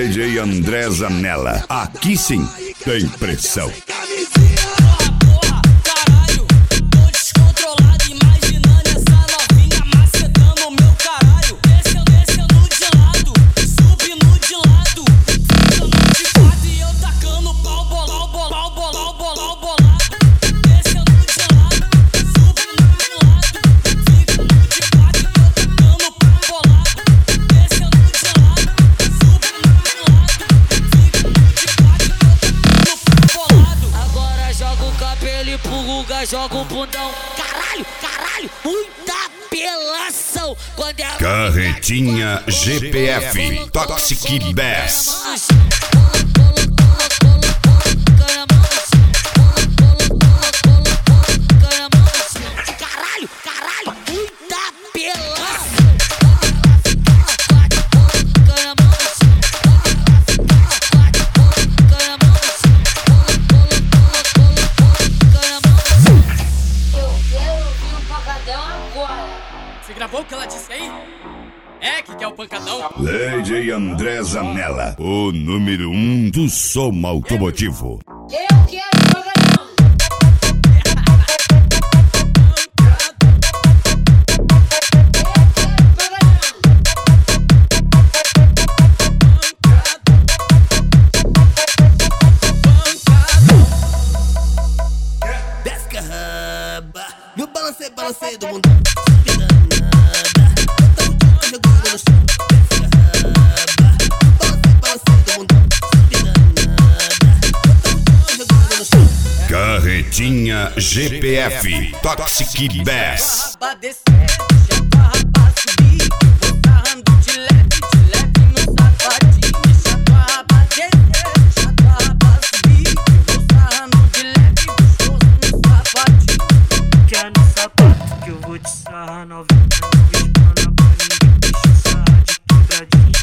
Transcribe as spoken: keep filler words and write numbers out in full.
D J André Zanella. Aqui sim tem pressão. Joga o bundão, caralho, caralho, muita apelação. Quando é Carretinha G P F, Toxic Bass. Caralho, caralho, muita apelação. Você gravou o que ela disse aí? É, que quer o pancadão? D J André Zanella, o número um do som automotivo. Eu quero pancadão. Desce a raba, meu balancei, balancei do mundo. Carretinha G P F, Toxic Bass. Quer no sapato que eu vou te sarrar novinha. Não responda pra ninguém, deixa sarrar de quebradinha.